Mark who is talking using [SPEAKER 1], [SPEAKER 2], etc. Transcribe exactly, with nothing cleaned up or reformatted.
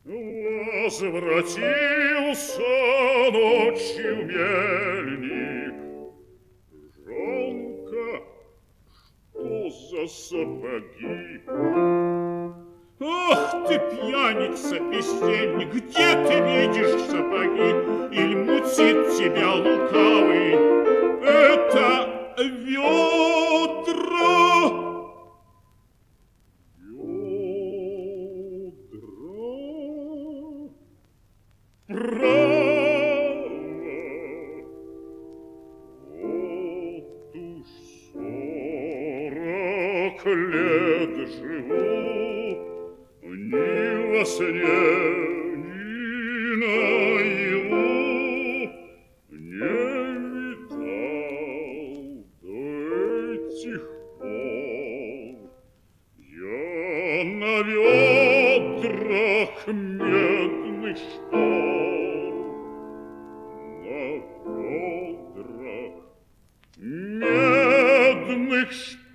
[SPEAKER 1] Возвратился ночью мельник. Жалко, что за сапоги.
[SPEAKER 2] Ах ты, пьяница, бездельник, где ты видишь сапоги? Иль мутит тебя лукавый? Это ведра.
[SPEAKER 1] Ведра. Право. Вот уж сорок лет живу, ни во сне, ни наяву не видал до этих пор я на ведрах медных штор, на ведрах медных штор.